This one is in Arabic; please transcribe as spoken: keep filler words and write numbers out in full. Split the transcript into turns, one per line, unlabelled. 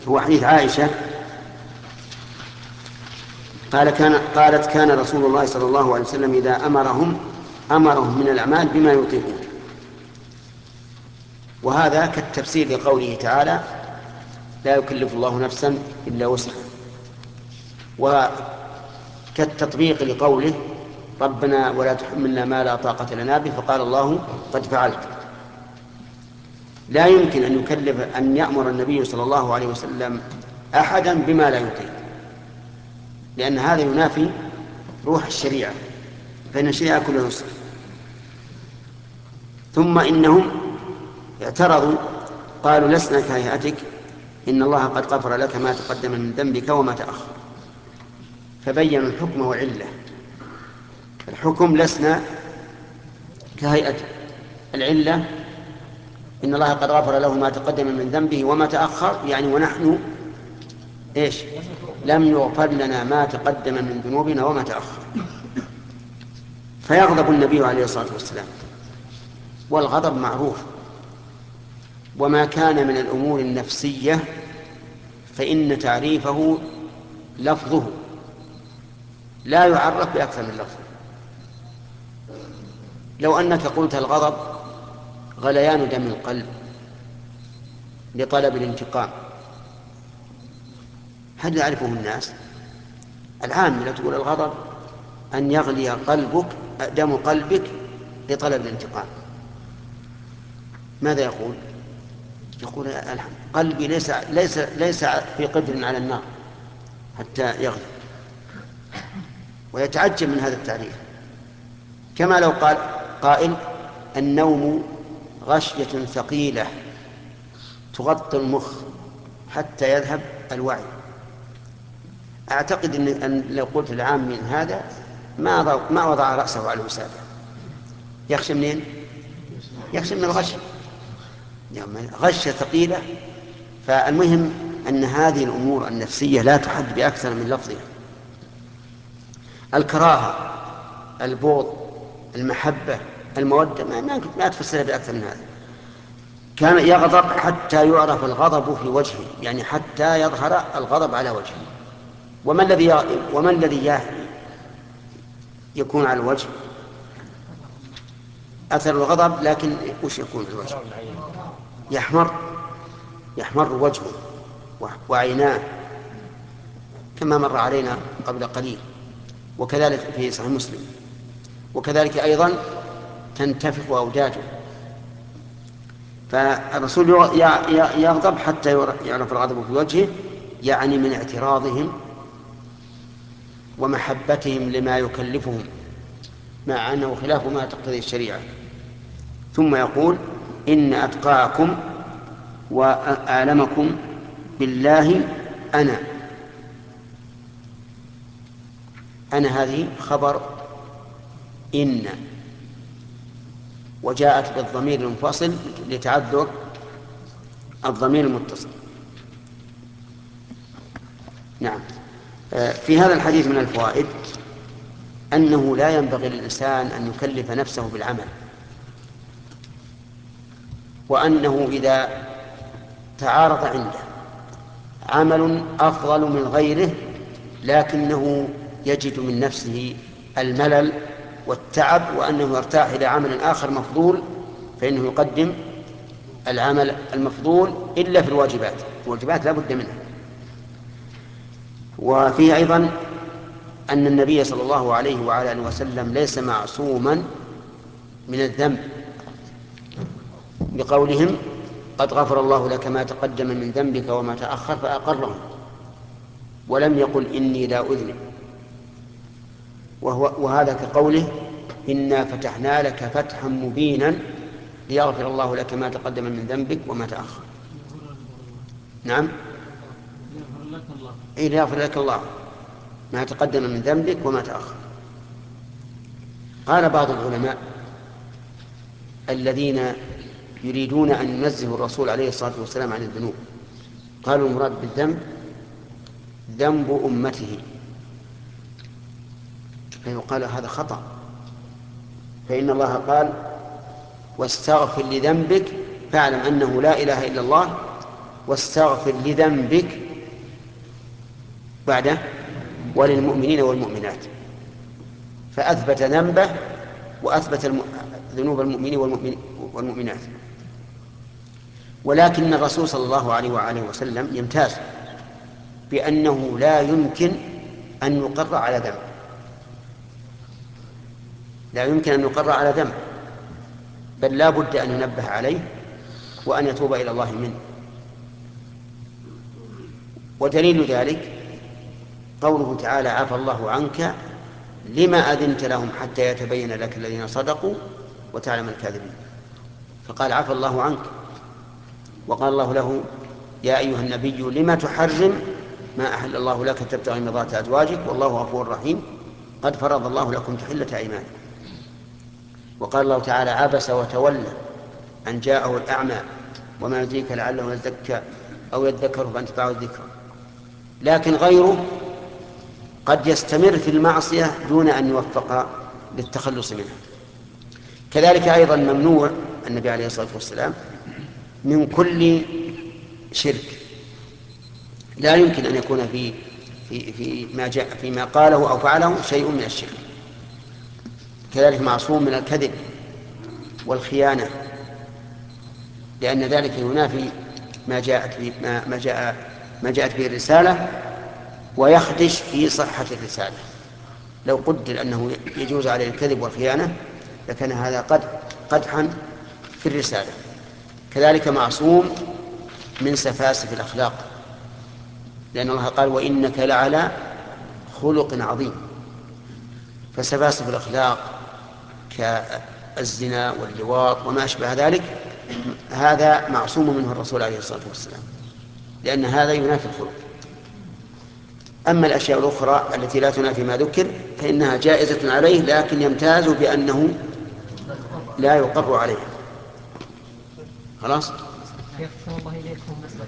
هو حديث عائشة قال كان قالت كان رسول الله صلى الله عليه وسلم إذا أمرهم أمرهم من الأعمال بما يطيقون. وهذا كالتفسير لقوله تعالى لا يكلف الله نفسا إلا وسعها، وكالتطبيق لقوله ربنا ولا تحملنا ما لا طاقة لنا به، فقال الله قد فعلت. لا يمكن أن يكلف أن يأمر النبي صلى الله عليه وسلم أحدا بما لا يطيق، لأن هذا ينافي روح الشريعة، فإن الشريعة كلها يسر. ثم إنهم اعترضوا قالوا لسنا كهيئتك إن الله قد غفر لك ما تقدم من ذنبك وما تأخر، فبينوا الحكم وعلة. الحكم لسنا كهيئتك، العلة إن الله قد غفر له ما تقدم من ذنبه وما تأخر، يعني ونحن إيش لم يغفر لنا ما تقدم من ذنوبنا وما تأخر. فيغضب النبي عليه الصلاة والسلام، والغضب معروف، وما كان من الأمور النفسية فإن تعريفه لفظه لا يعرف بأكثر من لفظ. لو أنك قلت الغضب غليان دم القلب لطلب الانتقام، هل يعرفه الناس؟ العام لا تقول الغضب أن يغلي قلبك دم قلبك لطلب الانتقام، ماذا يقول؟ يقول قلبي ليس ليس ليس في قدر على النار حتى يغلي، ويتعجب من هذا التعريف. كما لو قال قائل النوم غشية ثقيلة تغطي المخ حتى يذهب الوعي. أعتقد أن, أن لو قلت العام من هذا ما ما وضع رأسه على الوسادة. يخشى منين؟ يخشى من الغش، يعني غشة ثقيلة. فالمهم أن هذه الأمور النفسية لا تحد بأكثر من لفظها. الكراهة، البغض، المحبة، المودة ما, ما تفسرها بأكثر من هذا. كان يغضب حتى يعرف الغضب في وجهه، يعني حتى يظهر الغضب على وجهه. وما الذي وما الذي يكون على الوجه؟ أثر الغضب، لكن وش يكون على الوجه؟ يحمر يحمر وجهه وعيناه كما مر علينا قبل قليل، وكذلك في صحيح مسلم. وكذلك أيضا تنتفخ أوداجه. فالرسول يغضب حتى يعرف الغضب في وجهه، يعني من اعتراضهم ومحبتهم لما يكلفهم، مع أنه خلاف ما تقتضي الشريعة. ثم يقول إن أتقاكم وأعلمكم بالله أنا. أنا هذه خبر إن، وجاءت بالضمير المنفصل لتعذر الضمير المتصل. نعم. في هذا الحديث من الفوائد أنه لا ينبغي للإنسان أن يكلف نفسه بالعمل، وأنه إذا تعارض عنده عمل أفضل من غيره لكنه يجد من نفسه الملل والتعب وأنه يرتاح إلى عمل آخر مفضول، فإنه يقدم العمل المفضول إلا في الواجبات. الواجبات لا بد منها. وفيه أيضا أن النبي صلى الله عليه وعلى آله وسلم ليس معصوما من الذنب، بقولهم قد غفر الله لك ما تقدم من ذنبك وما تأخر، فأقرهم ولم يقل إني لا أذنب. وهو وهذا كقوله إنا فتحنا لك فتحا مبينا ليغفر الله لك ما تقدم من ذنبك وما تأخر. نعم، إيه ليغفر لك الله ما تقدم من ذنبك وما تأخر. قال بعض العلماء الذين يريدون أن ينزهوا الرسول عليه الصلاة والسلام عن الذنوب، قالوا المراد بالذنب ذنب أمته، فيقال هذا خطأ، فإن الله قال واستغفر لذنبك فاعلم أنه لا إله إلا الله واستغفر لذنبك بعده وللمؤمنين والمؤمنات، فأثبت ذنبه وأثبت الم... ذنوب المؤمنين والمؤمنات. ولكن الرسول صلى الله عليه وآله وسلم يمتاز بأنه لا يمكن أن يقر على ذنب، لا يمكن أن يقر على ذنب، بل لا بد أن ينبه عليه وأن يتوب إلى الله منه. ودليل ذلك قوله تعالى: عفى الله عنك لما أذنت لهم حتى يتبين لك الذين صدقوا وتعلم الكاذبين. فقال: عفى الله عنك. وقال الله له: يا أيها النبي لما تحرم ما أحل الله لك تبتغي مرضات أزواجك والله غفور رحيم قد فرض الله لكم تحلة أيمانكم. وقال الله تعالى: عبس وتولى أن جاءه الأعمى وما يدريك لعله يزكى أو يذكر فأنفعه الذكر. لكن غيره قد يستمر في المعصية دون أن يوفق للتخلص منها. كذلك أيضا ممنوع النبي عليه الصلاة والسلام من كل شرك، لا يمكن أن يكون في في في ما جاء فيما قاله أو فعله شيء من الشرك. كذلك معصوم من الكذب والخيانة، لأن ذلك ينافي ما جاءت به ما ما جاء ما جاءت به الرسالة، ويخدش في صحة الرسالة. لو قدر أنه يجوز عليه الكذب والخيانة لكان هذا قد قدحا في الرسالة. كذلك معصوم من سفاسف الأخلاق، لأن الله قال: وإنك لعلى خلق عظيم. فسفاسف الأخلاق كالزنا واللواط وما أشبه ذلك هذا معصوم منه الرسول عليه الصلاة والسلام، لأن هذا ينافي الخلق. أما الأشياء الأخرى التي لا تنافي ما ذكر فإنها جائزة عليه، لكن يمتاز بأنه لا يقر عليها. خلاص.